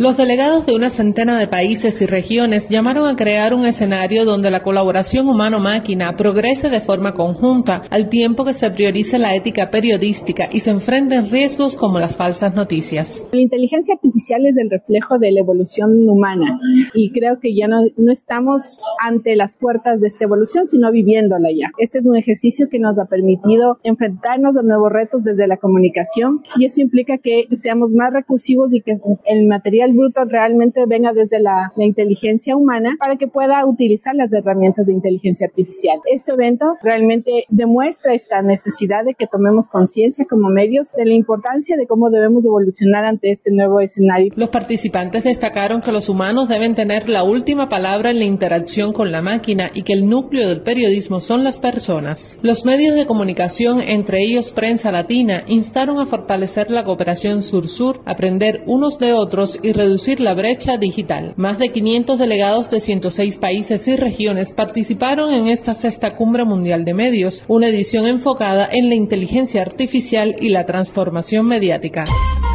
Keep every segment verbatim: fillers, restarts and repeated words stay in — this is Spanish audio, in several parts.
Los delegados de una centena de países y regiones llamaron a crear un escenario donde la colaboración humano-máquina progrese de forma conjunta, al tiempo que se priorice la ética periodística y se enfrenten riesgos como las falsas noticias. La inteligencia artificial es el reflejo de la evolución humana y creo que ya no, no estamos ante las puertas de esta evolución, sino viviéndola ya. Este es un ejercicio que nos ha permitido enfrentarnos a nuevos retos desde la comunicación y eso implica que seamos más recursivos y que el material bruto realmente venga desde la, la inteligencia humana para que pueda utilizar las herramientas de inteligencia artificial. Este evento realmente demuestra esta necesidad de que tomemos conciencia como medios de la importancia de cómo debemos evolucionar ante este nuevo escenario. Los participantes destacaron que los humanos deben tener la última palabra en la interacción con la máquina y que el núcleo del periodismo son las personas. Los medios de comunicación, entre ellos Prensa Latina, instaron a fortalecer la cooperación sur-sur, aprender unos de otros y reducir la brecha digital. Más de quinientos delegados de ciento seis países y regiones participaron en esta sexta Cumbre Mundial de Medios, una edición enfocada en la inteligencia artificial y la transformación mediática.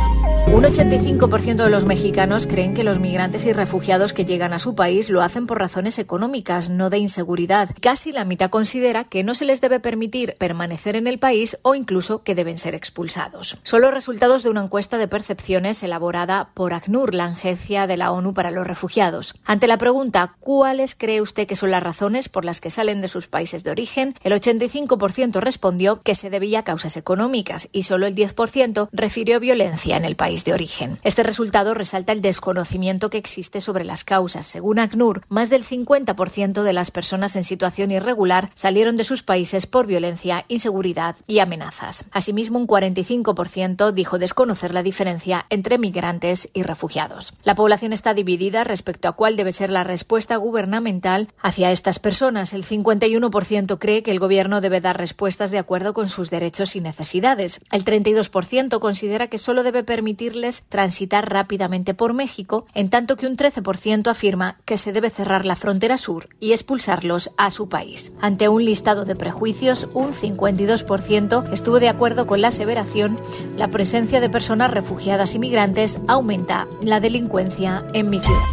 Un ochenta y cinco por ciento de los mexicanos creen que los migrantes y refugiados que llegan a su país lo hacen por razones económicas, no de inseguridad. Casi la mitad considera que no se les debe permitir permanecer en el país o incluso que deben ser expulsados. Son los resultados de una encuesta de percepciones elaborada por ACNUR, la Agencia de la ONU para los Refugiados. Ante la pregunta ¿cuáles cree usted que son las razones por las que salen de sus países de origen?, el ochenta y cinco por ciento respondió que se debía a causas económicas y solo el diez por ciento refirió violencia en el país de origen. Este resultado resalta el desconocimiento que existe sobre las causas. Según ACNUR, más del cincuenta por ciento de las personas en situación irregular salieron de sus países por violencia, inseguridad y amenazas. Asimismo, un cuarenta y cinco por ciento dijo desconocer la diferencia entre migrantes y refugiados. La población está dividida respecto a cuál debe ser la respuesta gubernamental hacia estas personas. El cincuenta y uno por ciento cree que el gobierno debe dar respuestas de acuerdo con sus derechos y necesidades. El treinta y dos por ciento considera que solo debe permitir transitar rápidamente por México, en tanto que un trece por ciento afirma que se debe cerrar la frontera sur y expulsarlos a su país. Ante un listado de prejuicios, un cincuenta y dos por ciento estuvo de acuerdo con la aseveración: la presencia de personas refugiadas y migrantes aumenta la delincuencia en mi ciudad.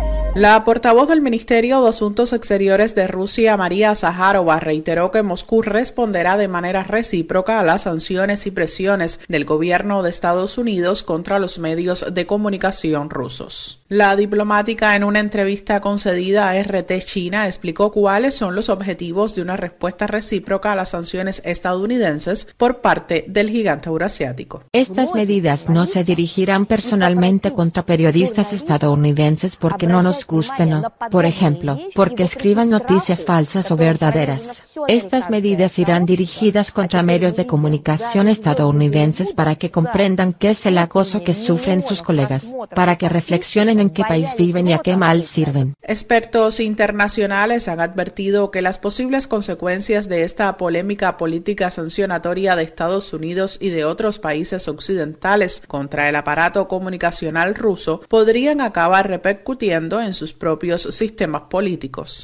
La portavoz del Ministerio de Asuntos Exteriores de Rusia, María Zaharova, reiteró que Moscú responderá de manera recíproca a las sanciones y presiones del gobierno de Estados Unidos contra los medios de comunicación rusos. La diplomática, en una entrevista concedida a R T China, explicó cuáles son los objetivos de una respuesta recíproca a las sanciones estadounidenses por parte del gigante eurasiático. Estas medidas no se dirigirán personalmente contra periodistas estadounidenses porque no nos gusten, ¿no? Por ejemplo, porque escriban noticias falsas o verdaderas. Estas medidas irán dirigidas contra medios de comunicación estadounidenses para que comprendan qué es el acoso que sufren sus colegas, para que reflexionen en qué país viven y a qué mal sirven. Expertos internacionales han advertido que las posibles consecuencias de esta polémica política sancionatoria de Estados Unidos y de otros países occidentales contra el aparato comunicacional ruso podrían acabar repercutiendo en sus propios sistemas políticos.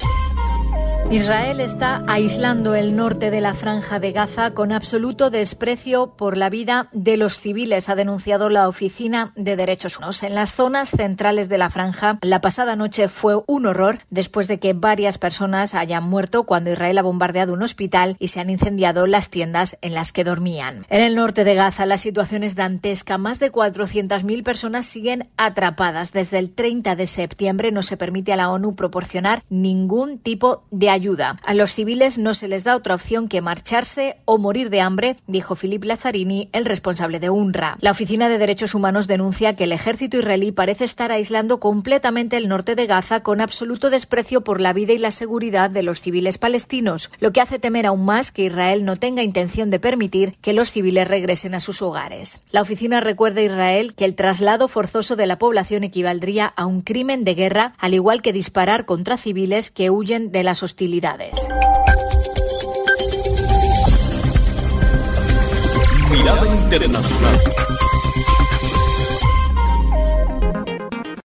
Israel está aislando el norte de la Franja de Gaza con absoluto desprecio por la vida de los civiles, ha denunciado la Oficina de Derechos Humanos. En las zonas centrales de la franja, la pasada noche fue un horror después de que varias personas hayan muerto cuando Israel ha bombardeado un hospital y se han incendiado las tiendas en las que dormían. En el norte de Gaza la situación es dantesca. Más de cuatrocientas mil personas siguen atrapadas. Desde el treinta de septiembre no se permite a la ONU proporcionar ningún tipo de ayuda. ayuda. A los civiles no se les da otra opción que marcharse o morir de hambre, dijo Philippe Lazzarini, el responsable de UNRWA. La Oficina de Derechos Humanos denuncia que el ejército israelí parece estar aislando completamente el norte de Gaza con absoluto desprecio por la vida y la seguridad de los civiles palestinos, lo que hace temer aún más que Israel no tenga intención de permitir que los civiles regresen a sus hogares. La oficina recuerda a Israel que el traslado forzoso de la población equivaldría a un crimen de guerra, al igual que disparar contra civiles que huyen de las hostilidades. Mirada Internacional.